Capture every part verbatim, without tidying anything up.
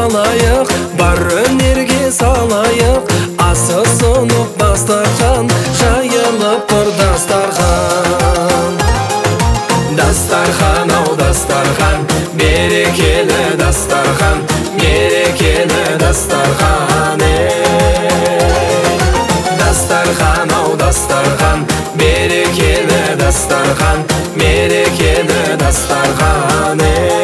алайық, бар өнерге салайық. Асы сұнық дастархан, жайылып тұр дастархан. Дастархан, ау дастархан, берекелі дастархан, берекелі дастархан. Дастархан, ау дастархан, берекелі дастархан, берекелі дастархан.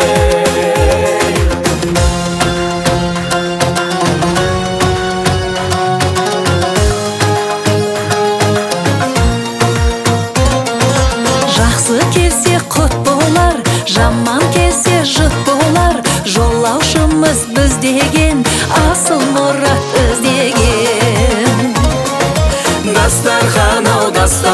Жақсы келсе құт болар, жаман келсе жұт болар. Жолаушымыз біз деген, асыл мұрат іздеген. Дастархан, ау дастархан,